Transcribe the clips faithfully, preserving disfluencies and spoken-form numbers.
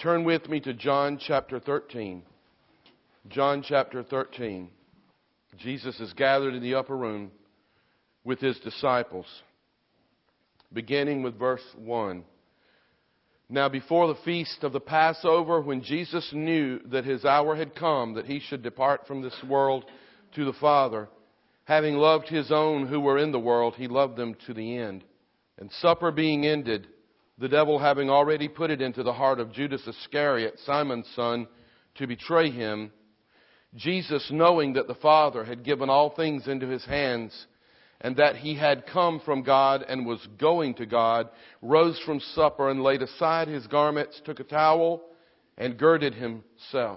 Turn with me to John chapter thirteen. John chapter thirteen. Jesus is gathered in the upper room with His disciples, beginning with verse one. Now before the feast of the Passover, when Jesus knew that His hour had come, that He should depart from this world to the Father, having loved His own who were in the world, He loved them to the end. And supper being ended, the devil having already put it into the heart of Judas Iscariot, Simon's son, to betray Him, Jesus, knowing that the Father had given all things into His hands, and that He had come from God and was going to God, rose from supper and laid aside His garments, took a towel, and girded Himself.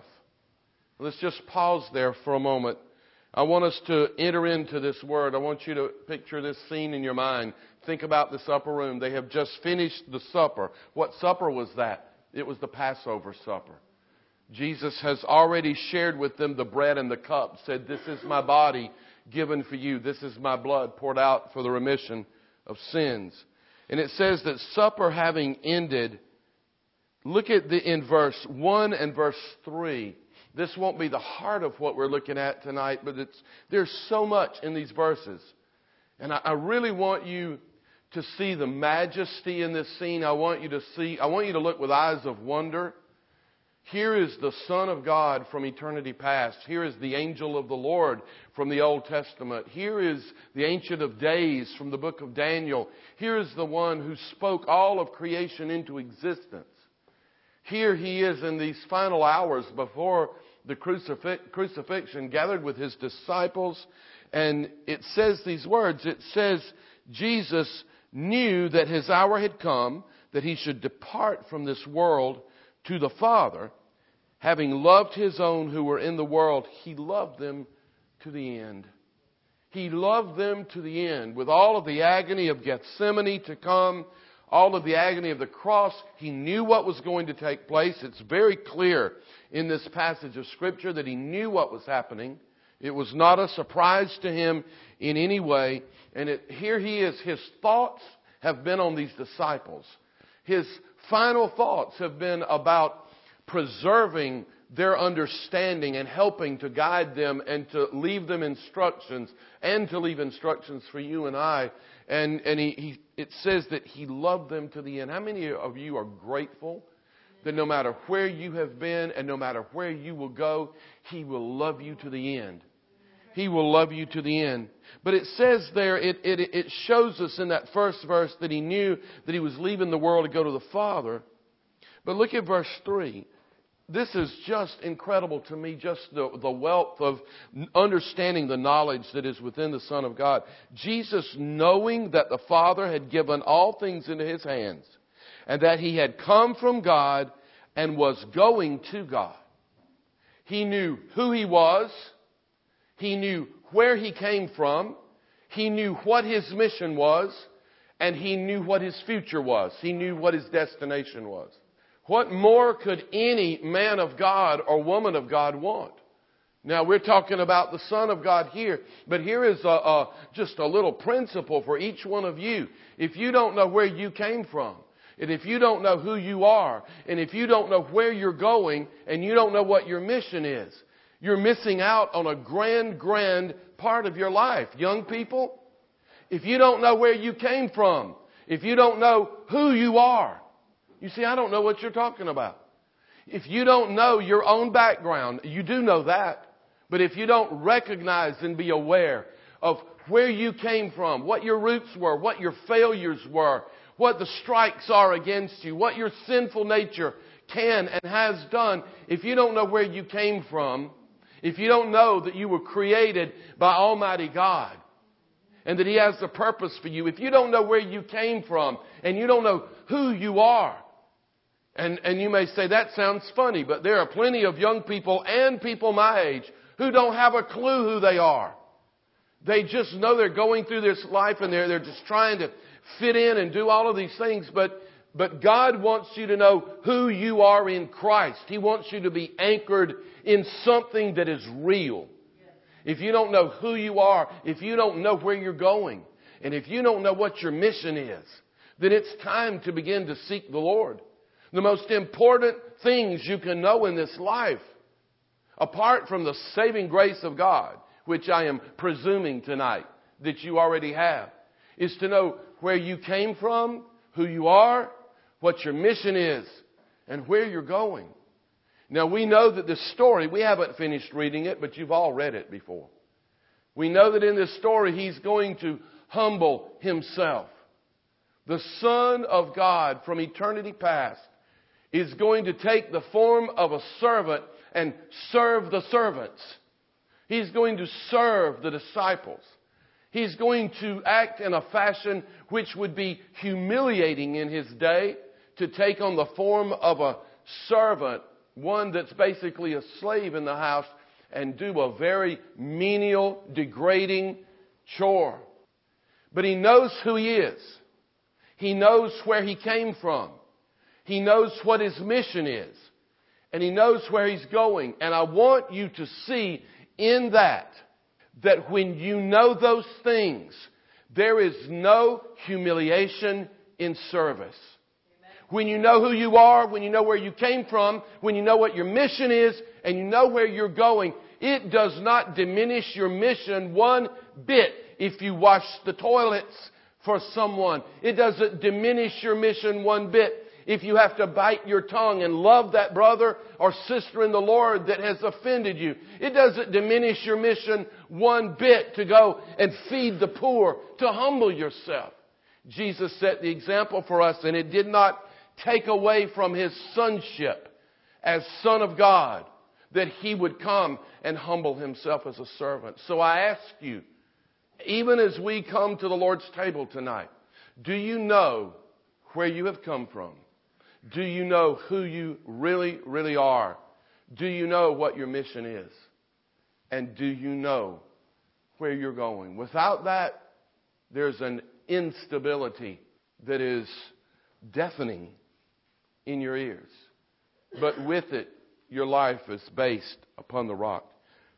Let's just pause there for a moment. I want us to enter into this word. I want you to picture this scene in your mind. Think about this upper room. They have just finished the supper. What supper was that? It was the Passover supper. Jesus has already shared with them the bread and the cup, said, "This is my body given for you. This is my blood poured out for the remission of sins." And it says that supper having ended, look at the in verse one and verse three. This won't be the heart of what we're looking at tonight, but it's there's so much in these verses. And I, I really want you to see the majesty in this scene. I want you to see, I want you to look with eyes of wonder. Here is the Son of God from eternity past. Here is the angel of the Lord from the Old Testament. Here is the Ancient of Days from the book of Daniel. Here is the one who spoke all of creation into existence. Here He is in these final hours before the crucifix, crucifixion, gathered with His disciples. And it says these words. It says, Jesus knew that His hour had come, that He should depart from this world to the Father. Having loved His own who were in the world, He loved them to the end. He loved them to the end. With all of the agony of Gethsemane to come, all of the agony of the cross, He knew what was going to take place. It's very clear in this passage of Scripture that He knew what was happening. It was not a surprise to Him in any way. And it, here He is. His thoughts have been on these disciples. His final thoughts have been about preserving their understanding and helping to guide them and to leave them instructions and to leave instructions for you and I. And, and he, he, it says that He loved them to the end. How many of you are grateful that no matter where you have been and no matter where you will go, He will love you to the end? He will love you to the end. But it says there, it, it, it shows us in that first verse that He knew that He was leaving the world to go to the Father. But look at verse three. This is just incredible to me, just the, the wealth of understanding the knowledge that is within the Son of God. Jesus, knowing that the Father had given all things into His hands, and that He had come from God and was going to God. He knew who He was. He knew where He came from. He knew what His mission was. And He knew what His future was. He knew what His destination was. What more could any man of God or woman of God want? Now, we're talking about the Son of God here. But here is a, a, just a little principle for each one of you. If you don't know where you came from, and if you don't know who you are, and if you don't know where you're going, and you don't know what your mission is, you're missing out on a grand, grand part of your life. Young people, if you don't know where you came from, if you don't know who you are, you see, I don't know what you're talking about. If you don't know your own background, you do know that. But if you don't recognize and be aware of where you came from, what your roots were, what your failures were, what the strikes are against you, what your sinful nature can and has done, if you don't know where you came from, if you don't know that you were created by Almighty God and that He has a purpose for you, if you don't know where you came from and you don't know who you are, and, and you may say, that sounds funny, but there are plenty of young people and people my age who don't have a clue who they are. They just know they're going through this life and they're, they're just trying to fit in and do all of these things, but But God wants you to know who you are in Christ. He wants you to be anchored in something that is real. If you don't know who you are, if you don't know where you're going, and if you don't know what your mission is, then it's time to begin to seek the Lord. The most important things you can know in this life, apart from the saving grace of God, which I am presuming tonight that you already have, is to know where you came from, who you are, what your mission is, and where you're going. Now, we know that this story, we haven't finished reading it, but you've all read it before. We know that in this story, He's going to humble Himself. The Son of God from eternity past is going to take the form of a servant and serve the servants. He's going to serve the disciples. He's going to act in a fashion which would be humiliating in His day, to take on the form of a servant, one that's basically a slave in the house, and do a very menial, degrading chore. But He knows who He is. He knows where He came from. He knows what His mission is. And He knows where He's going. And I want you to see in that, that when you know those things, there is no humiliation in service. When you know who you are, when you know where you came from, when you know what your mission is, and you know where you're going, it does not diminish your mission one bit if you wash the toilets for someone. It doesn't diminish your mission one bit if you have to bite your tongue and love that brother or sister in the Lord that has offended you. It doesn't diminish your mission one bit to go and feed the poor, to humble yourself. Jesus set the example for us, and it did not take away from His sonship as Son of God that He would come and humble Himself as a servant. So I ask you, even as we come to the Lord's table tonight, do you know where you have come from? Do you know who you really, really are? Do you know what your mission is? And do you know where you're going? Without that, there's an instability that is deafening in your ears. But with it, your life is based upon the rock.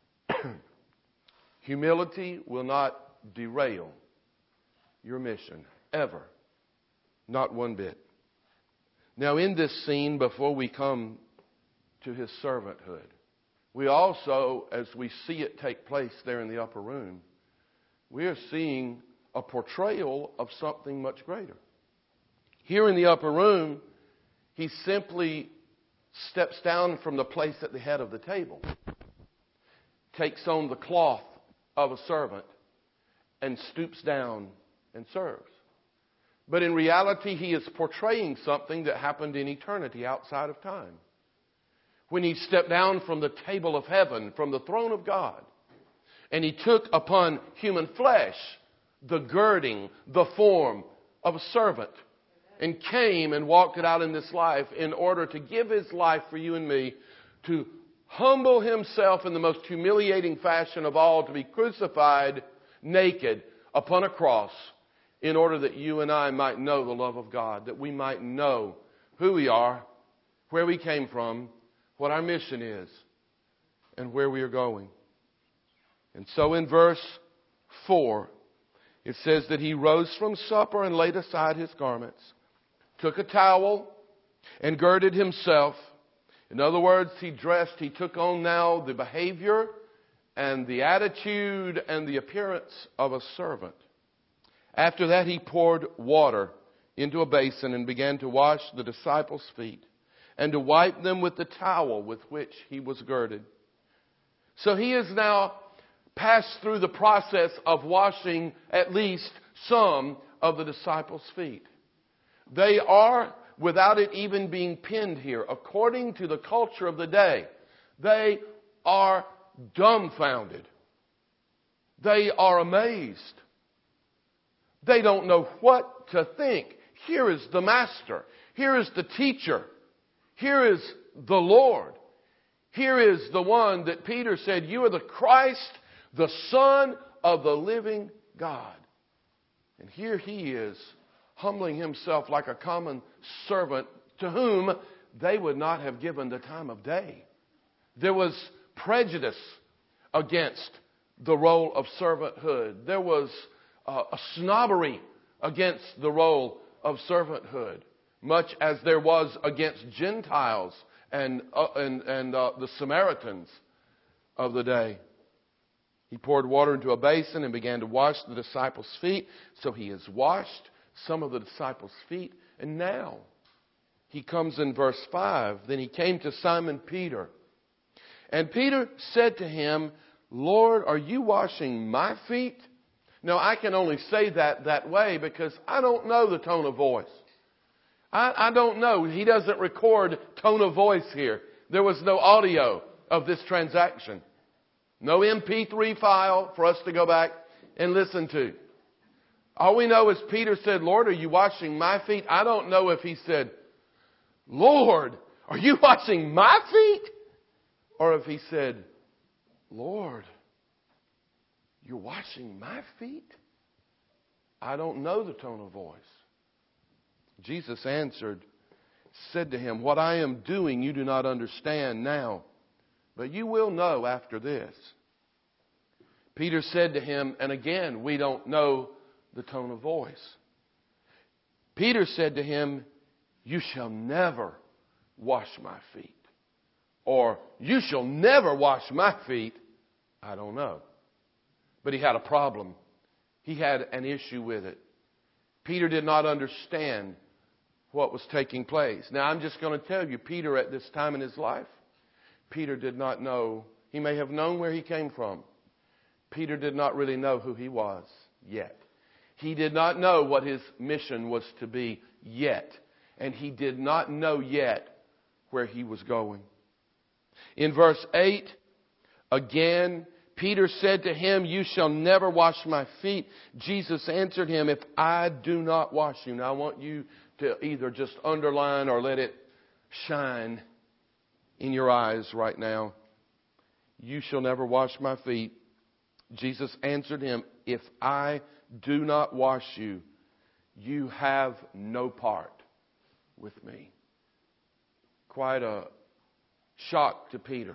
Humility will not derail your mission, ever. Not one bit. Now, in this scene, before we come to His servanthood, we also, as we see it take place there in the upper room, we are seeing a portrayal of something much greater. Here in the upper room, He simply steps down from the place at the head of the table, takes on the cloth of a servant, and stoops down and serves. But in reality, He is portraying something that happened in eternity outside of time. When He stepped down from the table of heaven, from the throne of God, and He took upon human flesh the girding, the form of a servant, and came and walked it out in this life in order to give His life for you and me, to humble Himself in the most humiliating fashion of all, to be crucified naked upon a cross, in order that you and I might know the love of God, that we might know who we are, where we came from, what our mission is, and where we are going. And so in verse four, it says that He rose from supper and laid aside His garments, took a towel and girded Himself. In other words, He dressed, He took on now the behavior and the attitude and the appearance of a servant. After that, He poured water into a basin and began to wash the disciples' feet and to wipe them with the towel with which He was girded. So He has now passed through the process of washing at least some of the disciples' feet. They are, without it even being pinned here, according to the culture of the day, they are dumbfounded. They are amazed. They don't know what to think. Here is the Master. Here is the teacher. Here is the Lord. Here is the one that Peter said, "You are the Christ, the Son of the living God." And here He is, humbling Himself like a common servant to whom they would not have given the time of day. There was prejudice against the role of servanthood. There was uh, a snobbery against the role of servanthood, much as there was against Gentiles and, uh, and, and uh, the Samaritans of the day. He poured water into a basin and began to wash the disciples' feet. So he has washed some of the disciples' feet. And now he comes in verse five. Then he came to Simon Peter. And Peter said to him, Lord, are you washing my feet? Now, I can only say that that way because I don't know the tone of voice. I, I don't know. He doesn't record tone of voice here. There was no audio of this transaction. No M P three file for us to go back and listen to. All we know is Peter said, Lord, are you washing my feet? I don't know if he said, Lord, are you washing my feet? Or if he said, Lord, you're washing my feet? I don't know the tone of voice. Jesus answered, said to him, what I am doing you do not understand now, but you will know after this. Peter said to him, and again, we don't know the tone of voice. Peter said to him, you shall never wash my feet. Or, you shall never wash my feet. I don't know. But he had a problem. He had an issue with it. Peter did not understand what was taking place. Now, I'm just going to tell you, Peter at this time in his life, Peter did not know. He may have known where he came from. Peter did not really know who he was yet. He did not know what his mission was to be yet. And he did not know yet where he was going. In verse eight, again, Peter said to him, you shall never wash my feet. Jesus answered him, if I do not wash you. Now I want you to either just underline or let it shine in your eyes right now. You shall never wash my feet. Jesus answered him, if I do not wash you, you have no part with me. Quite a shock to Peter.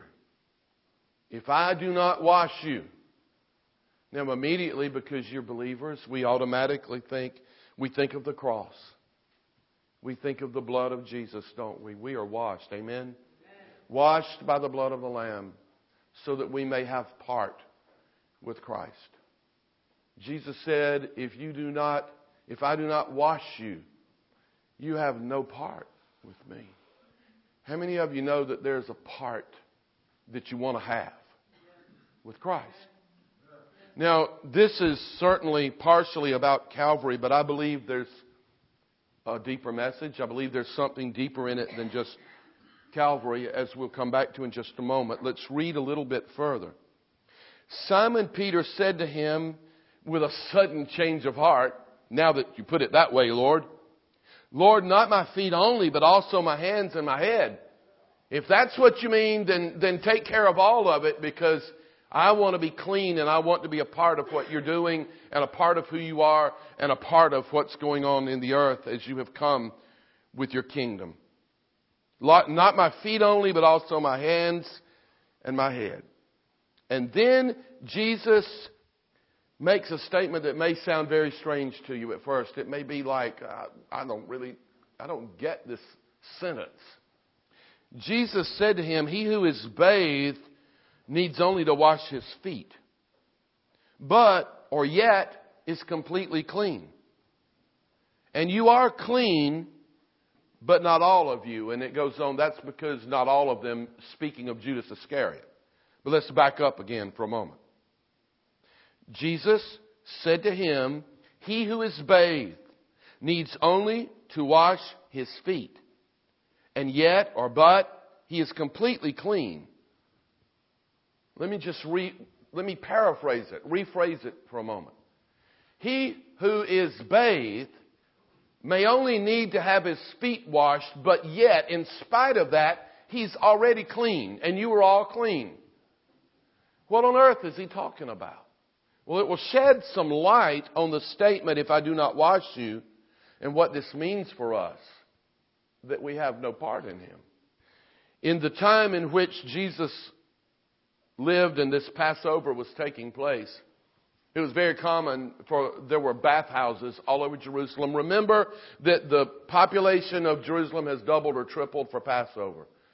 If I do not wash you. Now immediately, because you're believers, we automatically think, we think of the cross. We think of the blood of Jesus, don't we? We are washed. Amen? Amen. Washed by the blood of the Lamb so that we may have part with Christ. Jesus said, if you do not, if I do not wash you, you have no part with me. How many of you know that there's a part that you want to have with Christ? Now, this is certainly partially about Calvary, but I believe there's a deeper message. I believe there's something deeper in it than just Calvary, as we'll come back to in just a moment. Let's read a little bit further. Simon Peter said to him with a sudden change of heart, now that you put it that way, Lord, Lord, not my feet only, but also my hands and my head. If that's what you mean, then, then take care of all of it, because I want to be clean and I want to be a part of what you're doing and a part of who you are and a part of what's going on in the earth as you have come with your kingdom. Not my feet only, but also my hands and my head. And then Jesus makes a statement that may sound very strange to you at first. It may be like, uh, I don't really, I don't get this sentence. Jesus said to him, he who is bathed needs only to wash his feet, but, or yet, is completely clean. And you are clean, but not all of you. And it goes on, that's because not all of them, speaking of Judas Iscariot. But let's back up again for a moment. Jesus said to him, he who is bathed needs only to wash his feet. And yet, or but, he is completely clean. Let me just re, let me paraphrase it, rephrase it for a moment. He who is bathed may only need to have his feet washed, but yet, in spite of that, he's already clean, and you are all clean. What on earth is he talking about? Well, it will shed some light on the statement, if I do not wash you, and what this means for us, that we have no part in him. In the time in which Jesus lived and this Passover was taking place, it was very common for, there were bathhouses all over Jerusalem. Remember that the population of Jerusalem has doubled or tripled for Passover.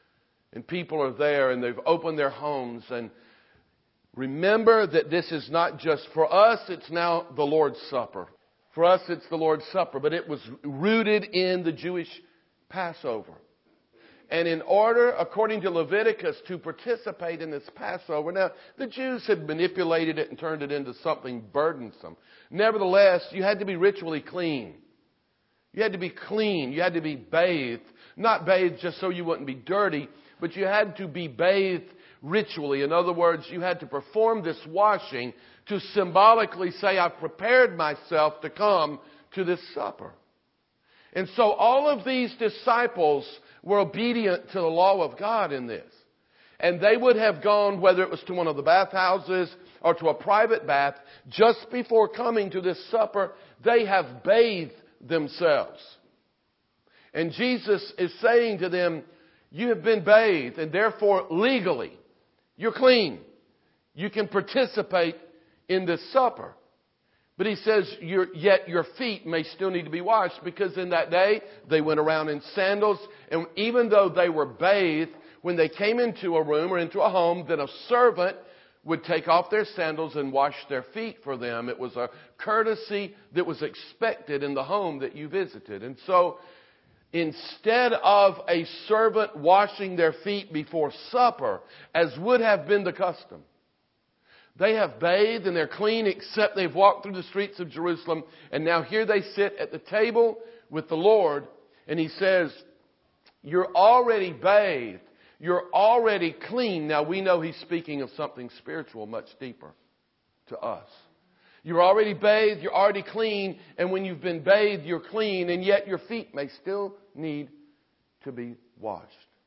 And people are there and they've opened their homes. And remember that this is not just for us, it's now the Lord's Supper. For us, it's the Lord's Supper, but it was rooted in the Jewish Passover. And in order, according to Leviticus, to participate in this Passover, now, the Jews had manipulated it and turned it into something burdensome. Nevertheless, you had to be ritually clean. You had to be clean. You had to be bathed. Not bathed just so you wouldn't be dirty, but you had to be bathed ritually. In other words, you had to perform this washing to symbolically say, I've prepared myself to come to this supper. And so all of these disciples were obedient to the law of God in this. And they would have gone, whether it was to one of the bathhouses or to a private bath, just before coming to this supper, they have bathed themselves. And Jesus is saying to them, you have been bathed, and therefore legally, you're clean. You can participate in this supper. But he says, your, yet your feet may still need to be washed, because in that day, they went around in sandals. And even though they were bathed, when they came into a room or into a home, then a servant would take off their sandals and wash their feet for them. It was a courtesy that was expected in the home that you visited. And so, instead of a servant washing their feet before supper, as would have been the custom, they have bathed and they're clean, except they've walked through the streets of Jerusalem. And now here they sit at the table with the Lord. And He says, you're already bathed. You're already clean. Now we know He's speaking of something spiritual much deeper to us. You're already bathed. You're already clean. And when you've been bathed, you're clean. And yet your feet may still need to be washed.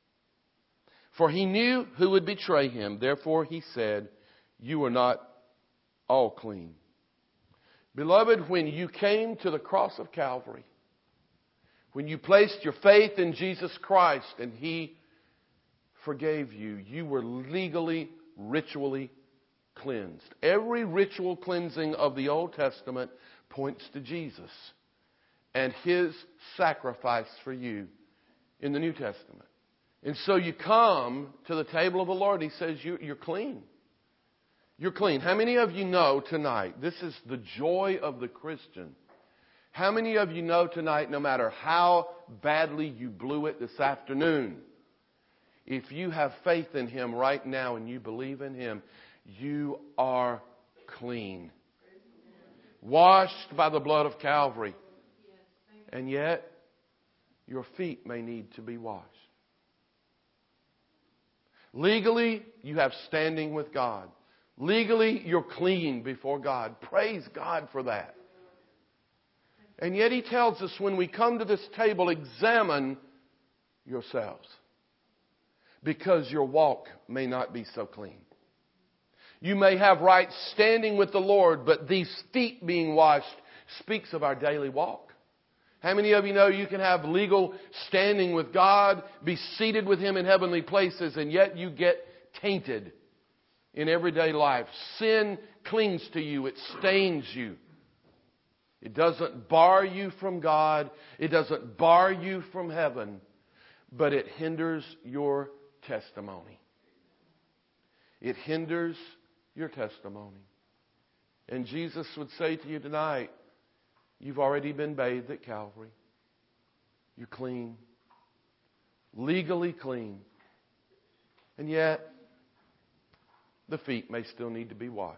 For He knew who would betray Him. Therefore He said, you are not all clean. Beloved, when you came to the cross of Calvary, when you placed your faith in Jesus Christ and He forgave you, you were legally, ritually cleansed. Every ritual cleansing of the Old Testament points to Jesus and His sacrifice for you in the New Testament. And so you come to the table of the Lord. He says, you, you're clean. You're clean. How many of you know tonight, this is the joy of the Christian. How many of you know tonight, no matter how badly you blew it this afternoon, if you have faith in Him right now and you believe in Him, you are clean. Washed by the blood of Calvary. And yet, your feet may need to be washed. Legally, you have standing with God. Legally, you're clean before God. Praise God for that. And yet He tells us when we come to this table, examine yourselves, because your walk may not be so clean. You may have right standing with the Lord, but these feet being washed speaks of our daily walk. How many of you know you can have legal standing with God, be seated with Him in heavenly places, and yet you get tainted in everyday life? Sin clings to you. It stains you. It doesn't bar you from God. It doesn't bar you from heaven. But it hinders your testimony. It hinders your testimony. And Jesus would say to you tonight, you've already been bathed at Calvary. You're clean. Legally clean. And yet, the feet may still need to be washed.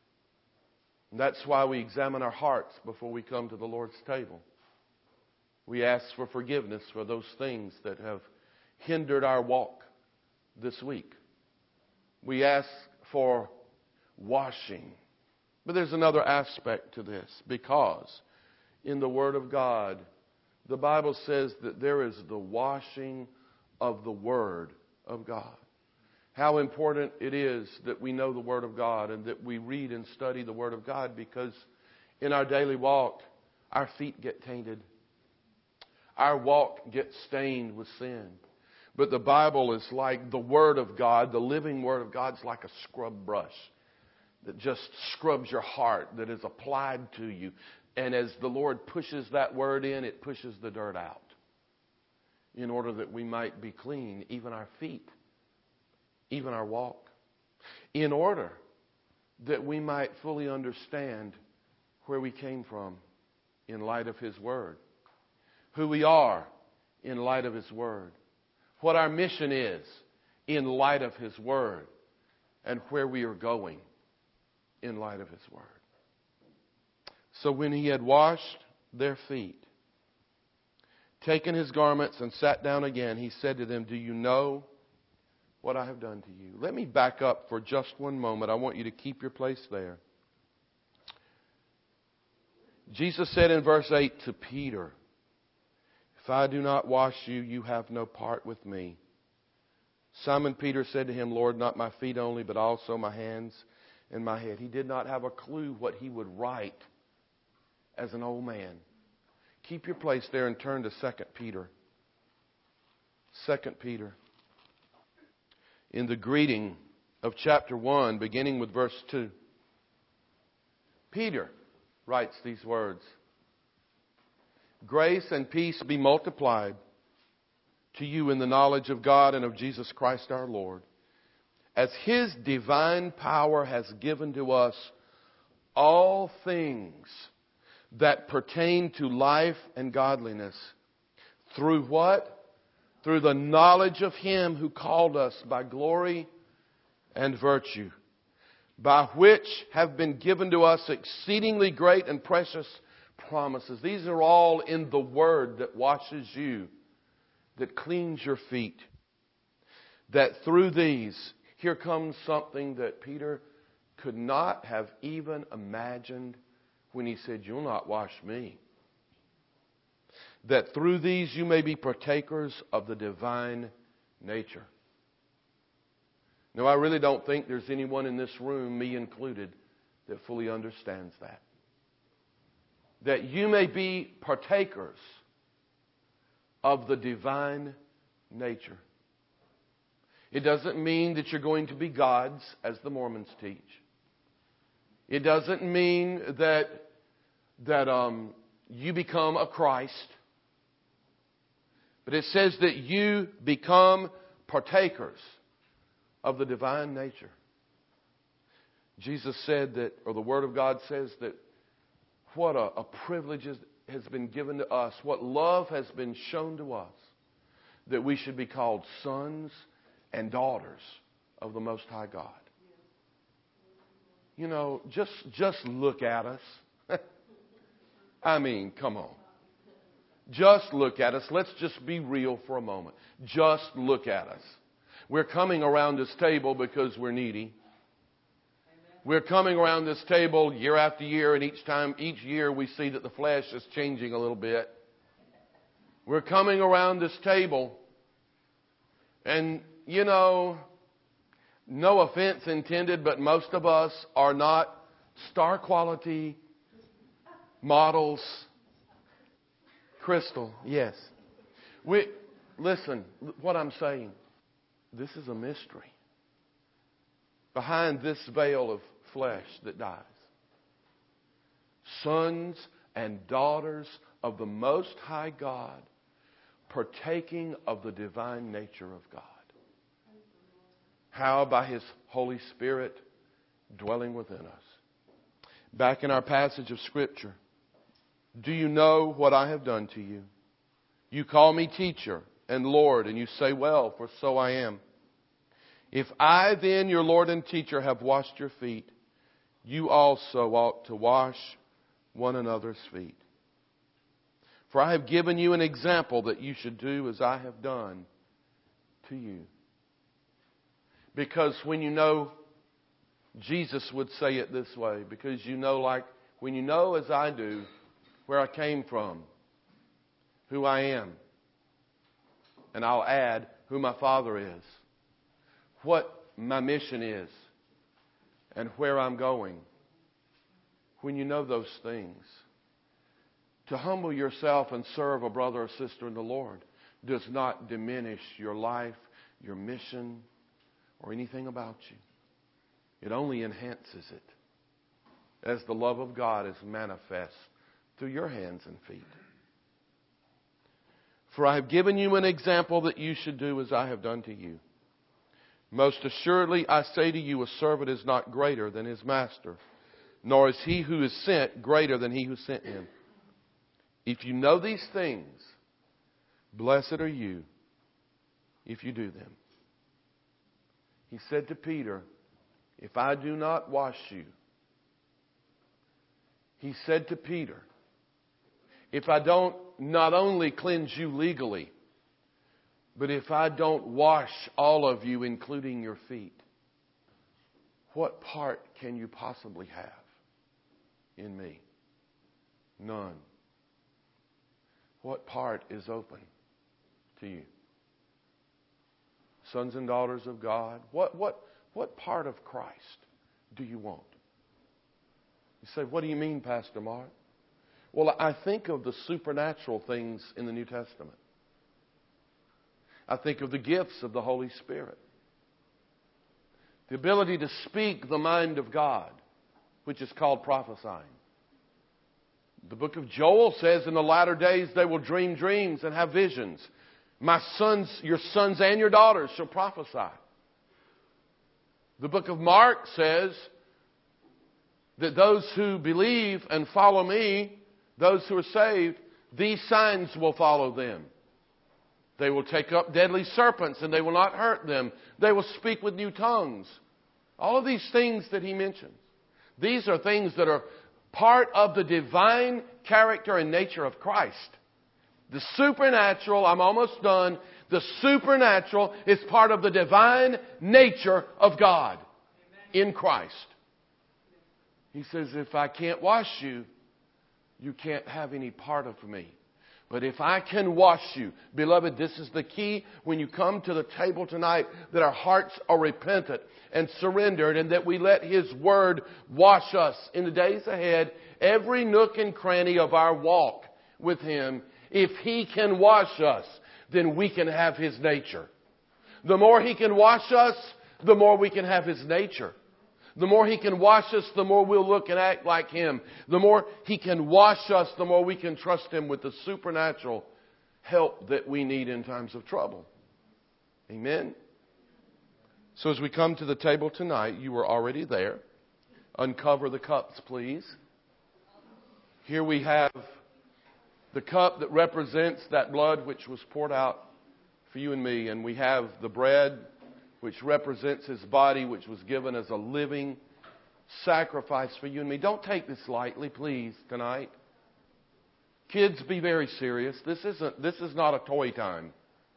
And that's why we examine our hearts before we come to the Lord's table. We ask for forgiveness for those things that have hindered our walk this week. We ask for washing. But there's another aspect to this, because in the Word of God, the Bible says that there is the washing of the Word of God. How important it is that we know the Word of God and that we read and study the Word of God, because in our daily walk, our feet get tainted. Our walk gets stained with sin. But the Bible is like the Word of God. The living Word of God is like a scrub brush that just scrubs your heart, that is applied to you. And as the Lord pushes that Word in, it pushes the dirt out in order that we might be clean, even our feet even our walk, in order that we might fully understand where we came from in light of His Word, who we are in light of His Word, what our mission is in light of His Word, and where we are going in light of His Word. So when He had washed their feet, taken His garments and sat down again, He said to them, "Do you know what I have done to you?" Let me back up for just one moment. I want you to keep your place there. Jesus said in verse eight to Peter, "If I do not wash you, you have no part with me." Simon Peter said to Him, "Lord, not my feet only, but also my hands and my head." He did not have a clue what he would write as an old man. Keep your place there and turn to Second Peter. Second Peter. In the greeting of chapter one, beginning with verse two, Peter writes these words: "Grace and peace be multiplied to you in the knowledge of God and of Jesus Christ our Lord, as His divine power has given to us all things that pertain to life and godliness, through what? Through the knowledge of Him who called us by glory and virtue, by which have been given to us exceedingly great and precious promises." These are all in the Word that washes you, that cleans your feet. That through these, here comes something that Peter could not have even imagined when he said, "You'll not wash me." That through these you may be partakers of the divine nature. Now, I really don't think there's anyone in this room, me included, that fully understands that. That you may be partakers of the divine nature. It doesn't mean that you're going to be gods, as the Mormons teach. It doesn't mean that that um, you become a Christ. But it says that you become partakers of the divine nature. Jesus said that, or the Word of God says that, what a, a privilege is, has been given to us, what love has been shown to us, that we should be called sons and daughters of the Most High God. You know, just just look at us. I mean, come on. Just look at us. Let's just be real for a moment. Just look at us. We're coming around this table because we're needy. We're coming around this table year after year, and each time, each year we see that the flesh is changing a little bit. We're coming around this table, and, you know, no offense intended, but most of us are not star quality models. Crystal, yes. We, listen, what I'm saying, this is a mystery. Behind this veil of flesh that dies, sons and daughters of the Most High God, partaking of the divine nature of God. How? By His Holy Spirit dwelling within us. Back in our passage of Scripture, "Do you know what I have done to you? You call me teacher and Lord, and you say, well, for so I am. If I then, your Lord and teacher, have washed your feet, you also ought to wash one another's feet. For I have given you an example that you should do as I have done to you." Because when you know, Jesus would say it this way, because you know, like, when you know as I do where I came from, who I am, and I'll add who my Father is, what my mission is, and where I'm going. When you know those things, to humble yourself and serve a brother or sister in the Lord does not diminish your life, your mission, or anything about you. It only enhances it as the love of God is manifest through your hands and feet. "For I have given you an example that you should do as I have done to you. Most assuredly, I say to you, a servant is not greater than his master, nor is he who is sent greater than he who sent him. If you know these things, blessed are you if you do them. He said to Peter, if I do not wash you, he said to Peter, if I don't not only cleanse you legally, but if I don't wash all of you, including your feet, what part can you possibly have in me? None. What part is open to you? Sons and daughters of God, what, what, what part of Christ do you want? You say, what do you mean, Pastor Mark? Well, I think of the supernatural things in the New Testament. I think of the gifts of the Holy Spirit. The ability to speak the mind of God, which is called prophesying. The book of Joel says in the latter days they will dream dreams and have visions. My sons, your sons and your daughters shall prophesy. The book of Mark says that those who believe and follow me, those who are saved, these signs will follow them. They will take up deadly serpents and they will not hurt them. They will speak with new tongues. All of these things that he mentions. These are things that are part of the divine character and nature of Christ. The supernatural, I'm almost done. The supernatural is part of the divine nature of God in Christ. He says, if I can't wash you, you can't have any part of me. But if I can wash you, beloved, this is the key when you come to the table tonight, that our hearts are repentant and surrendered, and that we let His Word wash us in the days ahead, every nook and cranny of our walk with Him. If He can wash us, then we can have His nature. The more He can wash us, the more we can have His nature. The more He can wash us, the more we'll look and act like Him. The more He can wash us, the more we can trust Him with the supernatural help that we need in times of trouble. Amen? So as we come to the table tonight, you were already there. Uncover the cups, please. Here we have the cup that represents that blood which was poured out for you and me. And we have the bread which represents His body, which was given as a living sacrifice for you and me. Don't take this lightly, please, tonight. Kids, be very serious. This isn't, this is not a toy time.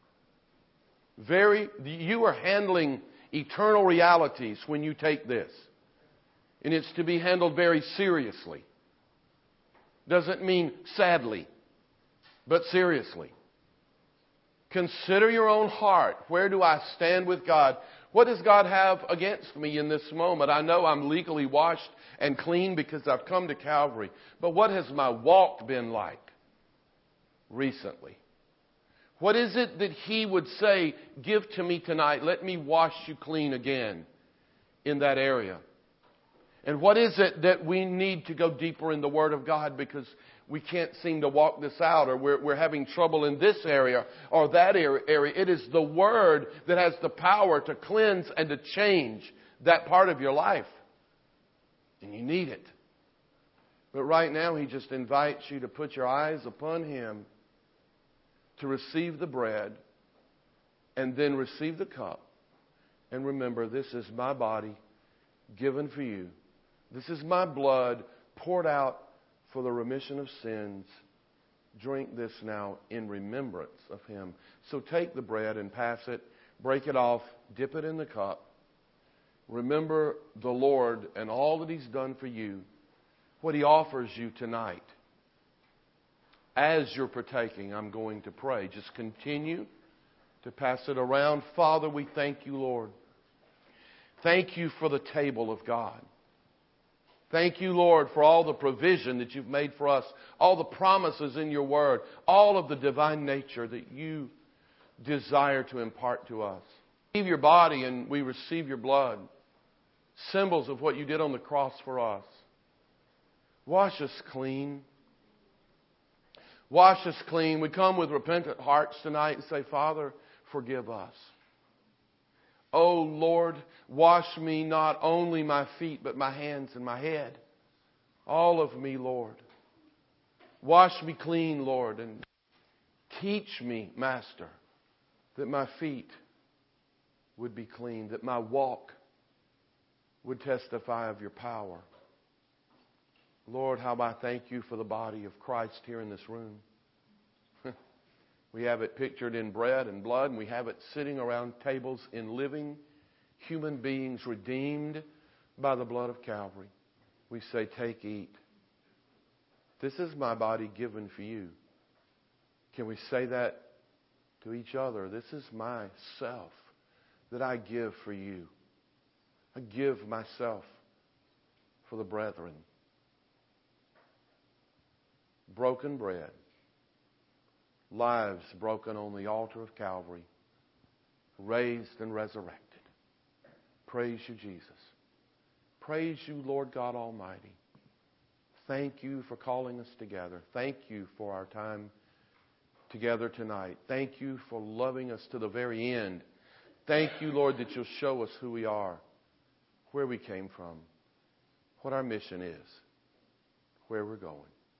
Very, you are handling eternal realities when you take this. And it's to be handled very seriously. Doesn't mean sadly, but seriously. Consider your own heart. Where do I stand with God? What does God have against me in this moment? I know I'm legally washed and clean because I've come to Calvary. But what has my walk been like recently? What is it that He would say, give to me tonight, let me wash you clean again in that area? And what is it that we need to go deeper in the Word of God because we can't seem to walk this out, or we're, we're having trouble in this area or that area? It is the Word that has the power to cleanse and to change that part of your life. And you need it. But right now He just invites you to put your eyes upon Him, to receive the bread and then receive the cup. And remember, this is my body given for you. This is my blood poured out for the remission of sins. Drink this now in remembrance of Him. So take the bread and pass it, break it off, dip it in the cup. Remember the Lord and all that He's done for you, what He offers you tonight. As you're partaking, I'm going to pray. Just continue to pass it around. Father, we thank you, Lord. Thank you for the table of God. Thank you, Lord, for all the provision that you've made for us, all the promises in your word, all of the divine nature that you desire to impart to us. We receive your body and we receive your blood, symbols of what you did on the cross for us. Wash us clean. Wash us clean. We come with repentant hearts tonight and say, Father, forgive us. Oh Lord, wash me, not only my feet, but my hands and my head. All of me, Lord. Wash me clean, Lord, and teach me, Master, that my feet would be clean, that my walk would testify of your power. Lord, how I thank you for the body of Christ here in this room. We have it pictured in bread and blood, and we have it sitting around tables in living human beings redeemed by the blood of Calvary. We say, take, eat. This is my body given for you. Can we say that to each other? This is myself that I give for you. I give myself for the brethren. Broken bread. Lives broken on the altar of Calvary. Raised and resurrected. Praise you, Jesus. Praise you, Lord God Almighty. Thank you for calling us together. Thank you for our time together tonight. Thank you for loving us to the very end. Thank you, Lord, that you'll show us who we are, where we came from, what our mission is, where we're going.